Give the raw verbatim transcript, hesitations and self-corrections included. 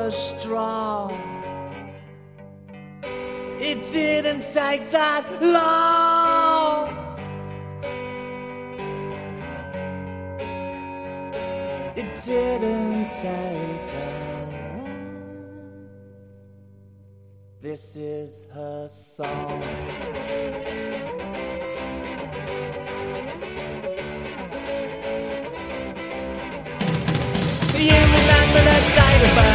was strong. It didn't take that long. It didn't take that long. This is her song. Do you remember that day the